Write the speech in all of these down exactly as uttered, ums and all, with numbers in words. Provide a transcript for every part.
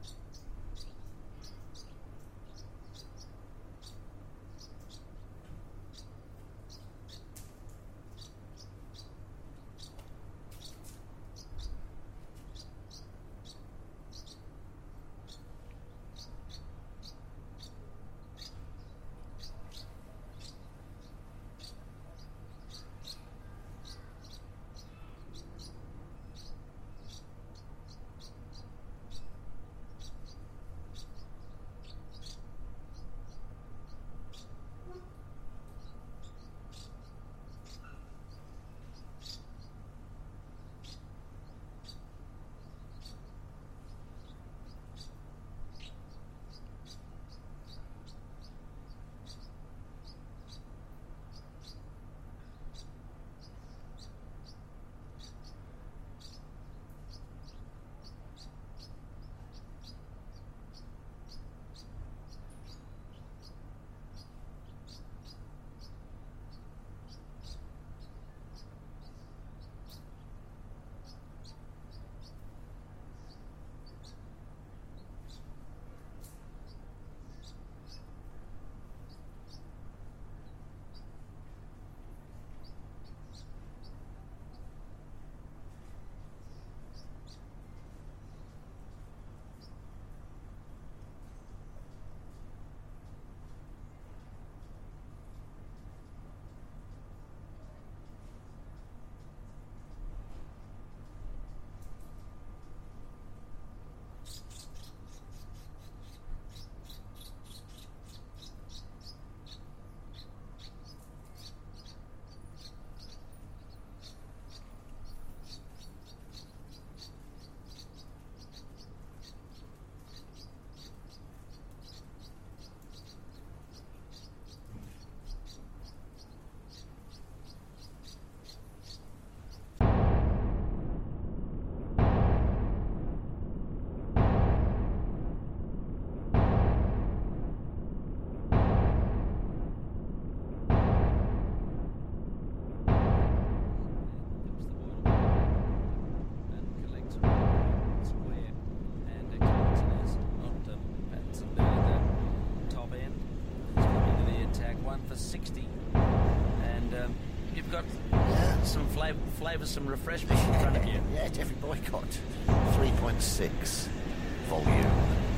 Flavour some refreshment in front of you. Yeah, Jeffrey Boycott. three point six volume.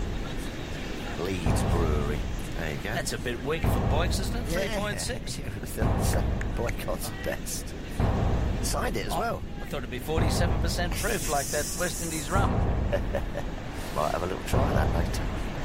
Leeds Brewery. There you go. That's a bit weak for Boyks, isn't it? Yeah. three point six? That's uh, Boycott's best. Signed it as oh, well. I thought it'd be forty-seven percent proof like that West Indies rum. Might have a little try of that later.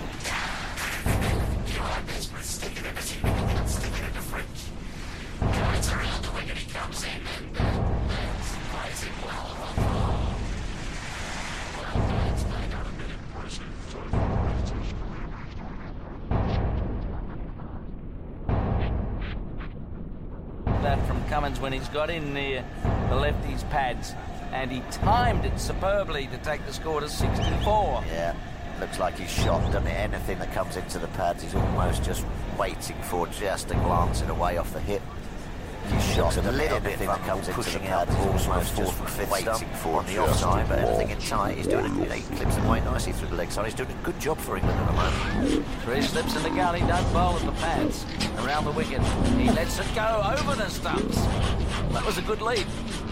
That from Cummins when he's got in near the lefty's pads, and he timed it superbly to take the score to sixty-four. Yeah, looks like he's shot, doesn't it? Anything that comes into the pads, he's almost just waiting for, just a glancing away off the hip. He's shot a little bit that comes into the pads, he's almost just waiting for on the offside, but anything in tight, he's doing it. He clips them quite nicely through the leg side. He's doing a good job for England at the moment. Three slips in the gully, don't bowl at the pads. Around the wicket, he lets it go over the stumps. That was a good lead.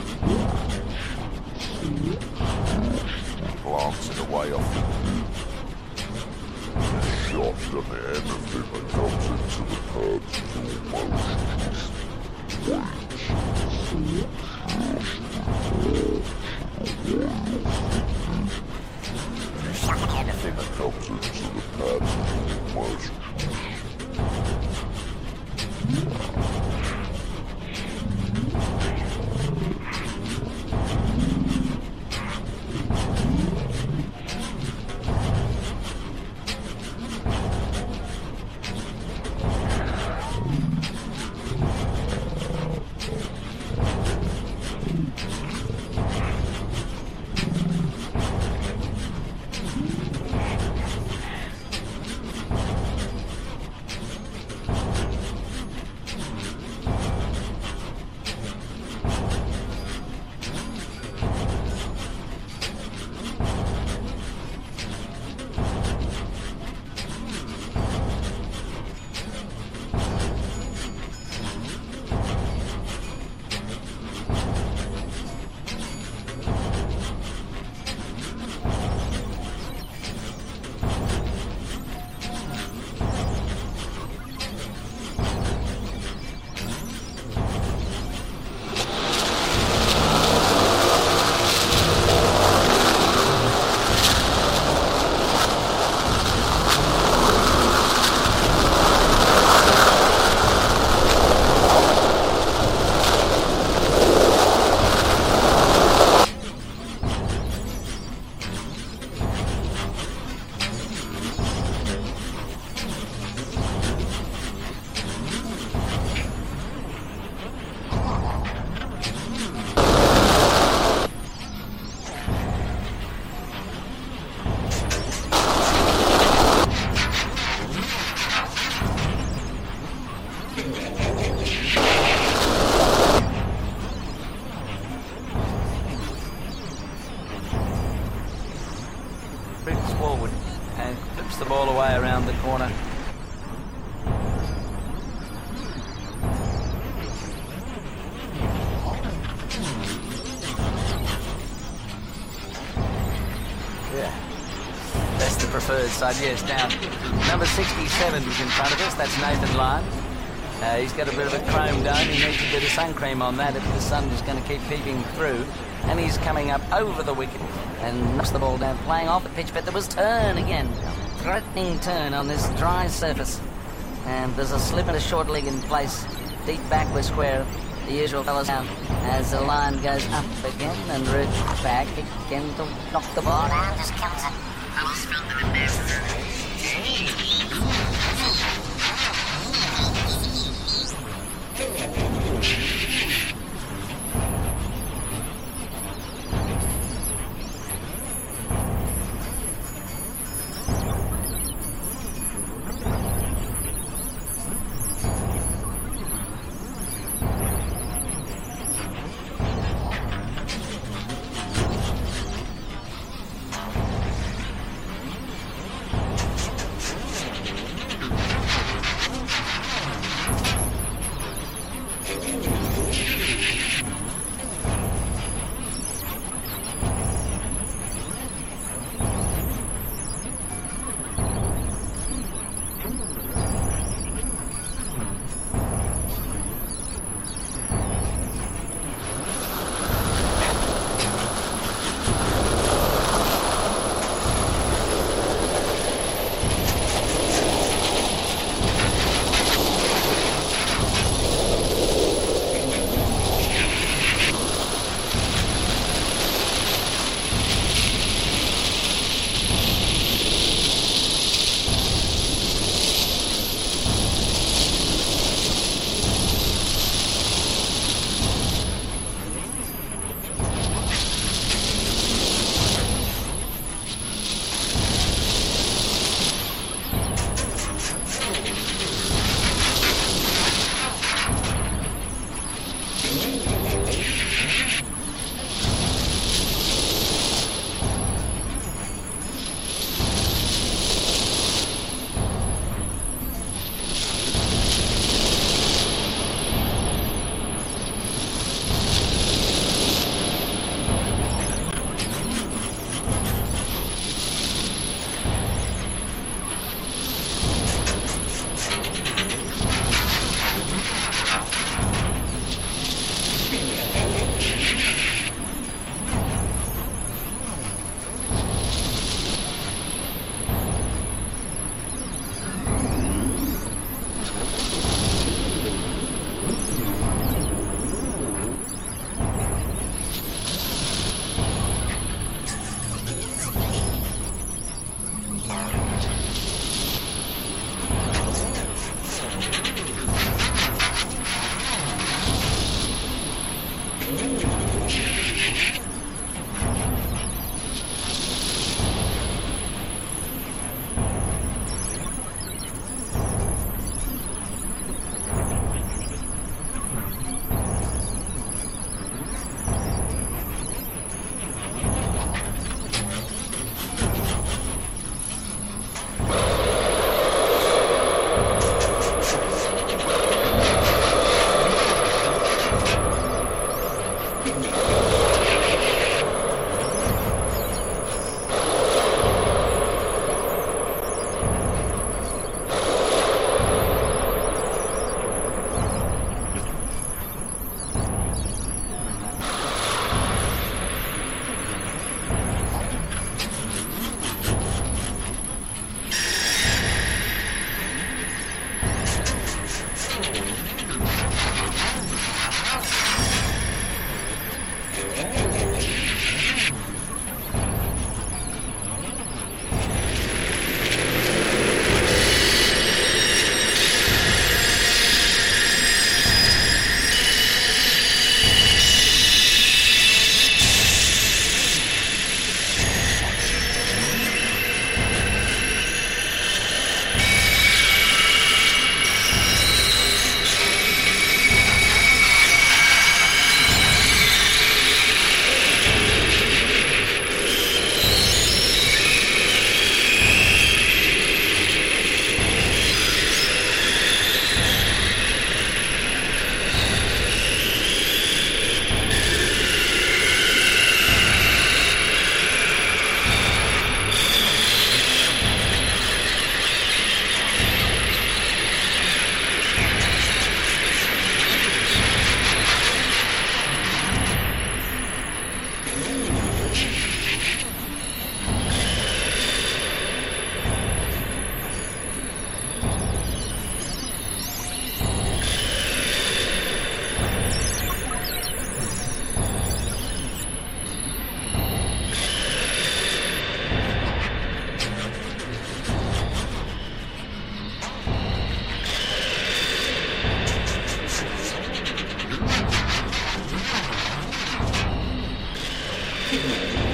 Glancing away off the shot, doesn't it? Anything that comes into the pads almost. Anything that comes into the pads almost. forward and flips the ball away around the corner. Yeah. That's the preferred side, yes. Now, number sixty-seven is in front of us. That's Nathan Lyon. Uh, he's got a bit of a chrome dome. He needs a bit of sun cream on that if the sun is going to keep peeping through. And he's coming up over the wicket and knocks the ball down, playing off the pitch. But there was turn again. Threatening turn on this dry surface. And there's a slip and a short leg in place. Deep back with square. The usual fellows down as the line goes up again and roots back again to knock the ball down. Just counts it. Signal